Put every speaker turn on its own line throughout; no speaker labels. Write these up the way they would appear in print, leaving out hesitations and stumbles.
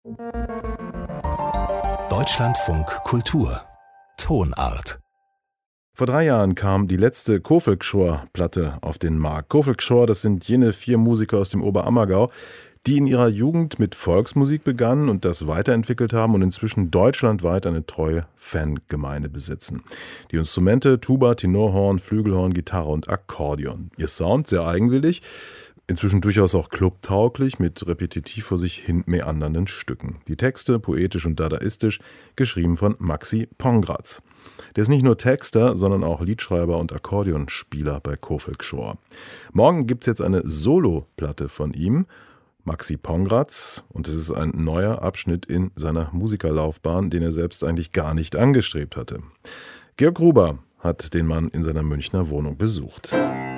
Deutschlandfunk Kultur Tonart.
Vor 3 Jahren kam die letzte Kofelkszor-Platte auf den Markt. Kofelkszor, das sind jene 4 Musiker aus dem Oberammergau, die in ihrer Jugend mit Volksmusik begannen und das weiterentwickelt haben und inzwischen deutschlandweit eine treue Fangemeinde besitzen. Die Instrumente Tuba, Tenorhorn, Flügelhorn, Gitarre und Akkordeon. Ihr Sound sehr eigenwillig, inzwischen durchaus auch clubtauglich mit repetitiv vor sich hin meandernden Stücken. Die Texte poetisch und dadaistisch, geschrieben von Maxi Pongratz. Der ist nicht nur Texter, sondern auch Liedschreiber und Akkordeonspieler bei Kofelkszor. Morgen gibt es jetzt eine Solo-Platte von ihm, Maxi Pongratz, und es ist ein neuer Abschnitt in seiner Musikerlaufbahn, den er selbst eigentlich gar nicht angestrebt hatte. Georg Gruber hat den Mann in seiner Münchner Wohnung besucht.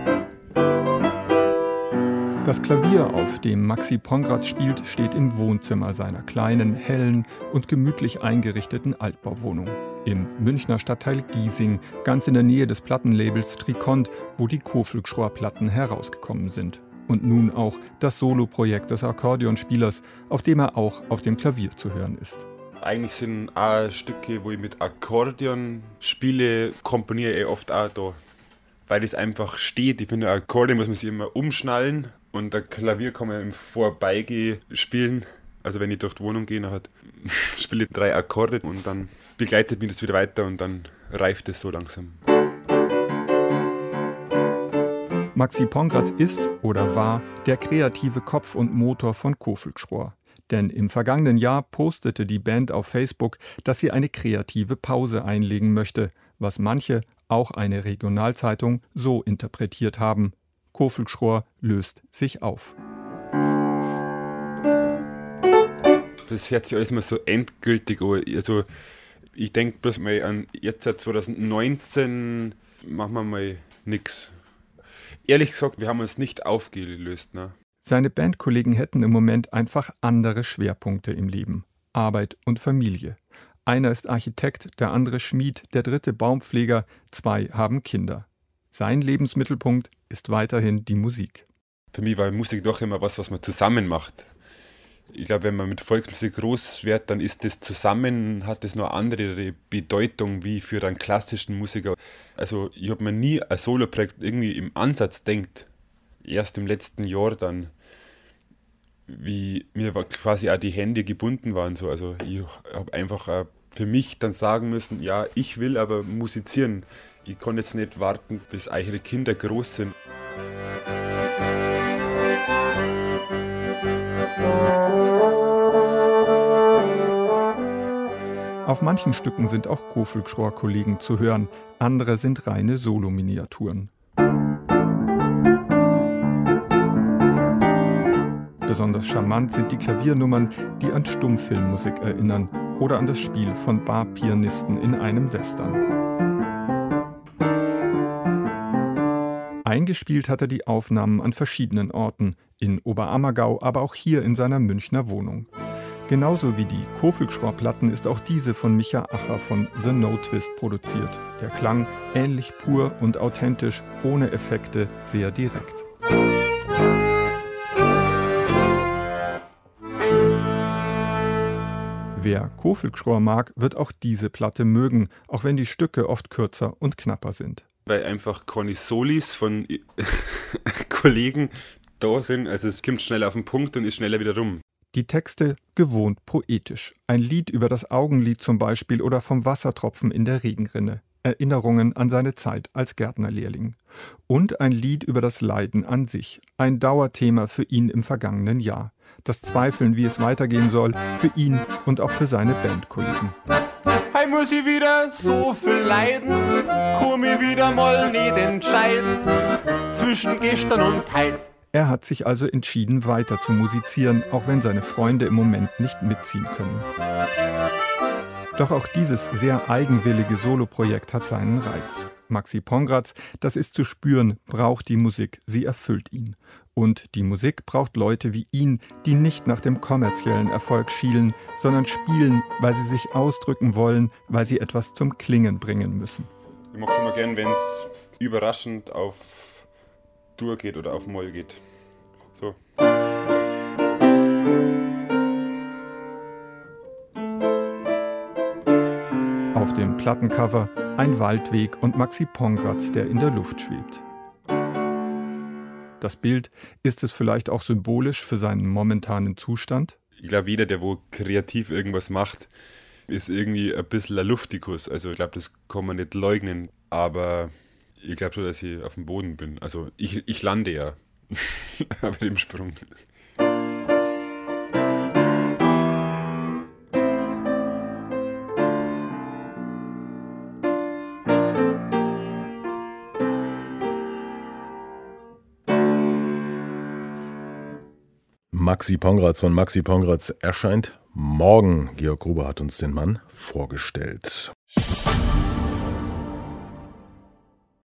Das Klavier, auf dem Maxi Pongratz spielt, steht im Wohnzimmer seiner kleinen, hellen und gemütlich eingerichteten Altbauwohnung. Im Münchner Stadtteil Giesing, ganz in der Nähe des Plattenlabels Trikont, wo die Kofelkszor-Platten herausgekommen sind. Und nun auch das Soloprojekt des Akkordeonspielers, auf dem er auch auf dem Klavier zu hören ist.
Eigentlich sind auch Stücke, wo ich mit Akkordeon spiele, komponiere ich oft auch da. Weil es einfach steht. Ich finde, ein Akkordeon muss man sich immer umschnallen und ein Klavier kann man im Vorbeigehen spielen. Also wenn ich durch die Wohnung gehe, dann spiele ich 3 Akkorde und dann begleitet mich das wieder weiter und dann reift es so langsam.
Maxi Pongratz ist oder war der kreative Kopf und Motor von Kofelkszor. Denn im vergangenen Jahr postete die Band auf Facebook, dass sie eine kreative Pause einlegen möchte, was manche, auch eine Regionalzeitung, so interpretiert haben: Kofelkszor löst sich auf.
Das hört sich alles immer so endgültig an. Also ich denke bloß mal an jetzt 2019 machen wir mal nichts. Ehrlich gesagt, wir haben uns nicht aufgelöst. Ne?
Seine Bandkollegen hätten im Moment einfach andere Schwerpunkte im Leben: Arbeit und Familie. Einer ist Architekt, der andere Schmied, der dritte Baumpfleger, 2 haben Kinder. Sein Lebensmittelpunkt ist weiterhin die Musik.
Für mich war Musik doch immer was man zusammen macht. Ich glaube, wenn man mit Volksmusik groß wird, dann ist das zusammen, hat das noch eine andere Bedeutung wie für einen klassischen Musiker. Also ich habe mir nie ein Soloprojekt irgendwie im Ansatz gedacht. Erst im letzten Jahr dann, wie mir quasi auch die Hände gebunden waren. So. Also ich habe einfach für mich dann sagen müssen, ja, ich will aber musizieren. Ich kann jetzt nicht warten, bis eure Kinder groß sind.
Auf manchen Stücken sind auch Kofelkszor-Kollegen zu hören, andere sind reine Solominiaturen. Besonders charmant sind die Klaviernummern, die an Stummfilmmusik erinnern oder an das Spiel von Barpianisten in einem Western. Eingespielt hat er die Aufnahmen an verschiedenen Orten, in Oberammergau, aber auch hier in seiner Münchner Wohnung. Genauso wie die Kofelkszor-Platten ist auch diese von Micha Acher von The No Twist produziert. Der Klang ähnlich pur und authentisch, ohne Effekte, sehr direkt. Wer Kofelkszor mag, wird auch diese Platte mögen, auch wenn die Stücke oft kürzer und knapper sind.
Weil einfach keine Solis von Kollegen da sind. Also es kommt schnell auf den Punkt und ist schneller wieder rum.
Die Texte gewohnt poetisch. Ein Lied über das Augenlid zum Beispiel oder vom Wassertropfen in der Regenrinne. Erinnerungen an seine Zeit als Gärtnerlehrling. Und ein Lied über das Leiden an sich. Ein Dauerthema für ihn im vergangenen Jahr. Das Zweifeln, wie es weitergehen soll, für ihn und auch für seine Bandkollegen.
Hey, muss ich wieder so viel leiden, komm ich wieder mal nicht entscheiden zwischen gestern und heute.
Er hat sich also entschieden, weiter zu musizieren, auch wenn seine Freunde im Moment nicht mitziehen können. Doch auch dieses sehr eigenwillige Soloprojekt hat seinen Reiz. Maxi Pongratz, das ist zu spüren, braucht die Musik, sie erfüllt ihn. Und die Musik braucht Leute wie ihn, die nicht nach dem kommerziellen Erfolg schielen, sondern spielen, weil sie sich ausdrücken wollen, weil sie etwas zum Klingen bringen müssen.
Ich mag immer gern, wenn es überraschend auf Dur geht oder auf Moll geht. So.
Auf dem Plattencover ein Waldweg und Maxi Pongratz, der in der Luft schwebt. Das Bild, ist es vielleicht auch symbolisch für seinen momentanen Zustand?
Ich glaube, jeder, der wo kreativ irgendwas macht, ist irgendwie ein bisschen ein Luftikus. Also ich glaube, das kann man nicht leugnen. Aber ich glaube schon, dass ich auf dem Boden bin. Also ich lande ja bei dem Sprung.
Maxi Pongratz von Maxi Pongratz erscheint morgen. Georg Gruber hat uns den Mann vorgestellt.